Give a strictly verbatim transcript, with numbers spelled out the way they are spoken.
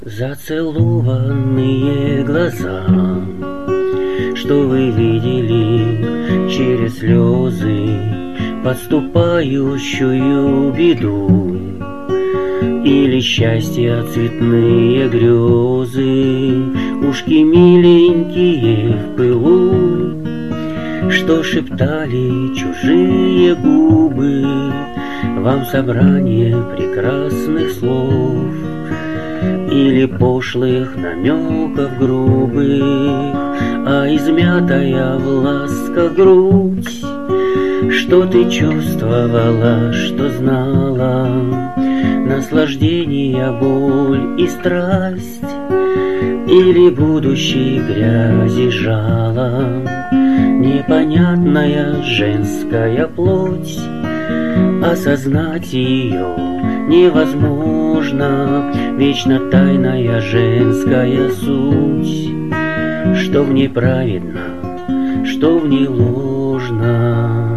Зацелованные глаза, что вы видели через слезы подступающую беду, или счастья цветные грезы, ушки миленькие в пылу, что шептали чужие губы вам собрание прекрасных слов, или пошлых намеков грубых, а измятая в ласках грудь, что ты чувствовала, что знала, наслаждение, боль и страсть, или будущей грязи жало, непонятная женская плоть. Осознать ее невозможно, вечно тайная женская суть, что в ней праведно, что в ней ложно.